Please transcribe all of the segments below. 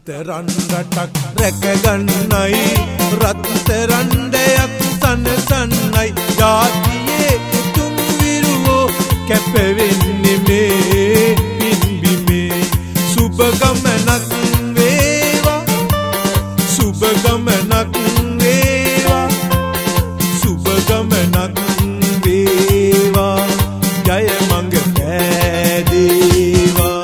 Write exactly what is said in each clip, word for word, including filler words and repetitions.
රත්තරන් රටක් රැකගන්නයි රත්තරන් දෙයක් සනසන්නයි ජාතියේ උතුම් විරුවෝ කැපවෙන්නේ මේ පින්බිමේ සුබ ගමනක් වේවා සුබ ගමනක් වේවා සුබ ගමනක් වේවා ජය මඟ පෑදේවා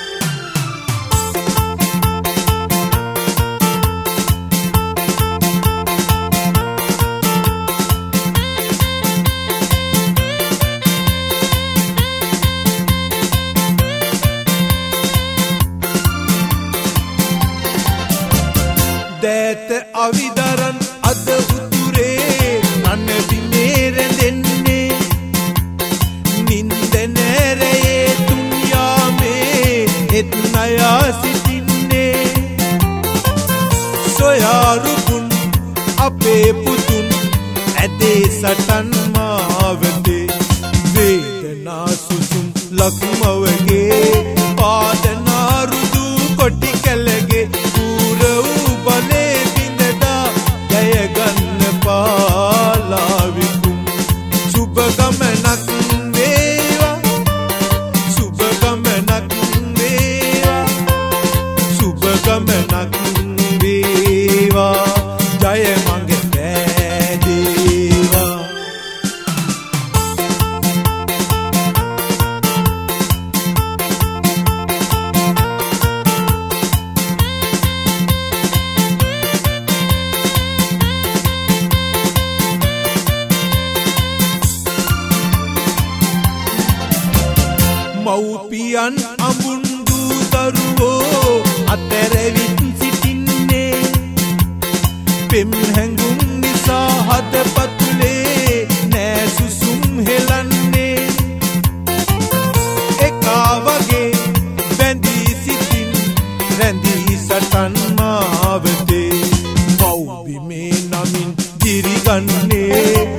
දෑත අවිදරන් අද උතුරේ රණබිමේ රැඳෙන්නේ නින්ද නැරයේ තුන් යාමේ එත් නයා සිටින්නේ සොයාරුපුන් අපේ පුතුන් ඇදේ සටන් මාවතේ වේදනා සුසුම් ලක්මවගේ පාදනා රුදු කොටි කැලගේ පුර වූ බලේ බිඳදා ජය ගන්න පාලාවිකුම් සුබ ගමනක් වේවා සුබ ගමනක් වේවා සුබ ගමනක් වේවා ජය මඟ පෑදේවා මව්පියන් අඹුන්දු දරුවෝ අතරවිත් සිටින්නේ පෙම් හැඟුම් නිසා හදපතුලේ නෑ සුසුම් හෙලන්නේ එකා වගේ බැඳී සිටින් රැඳී සටන් මාවතේ මව්බිමේ නමින් දිරිගන්නේ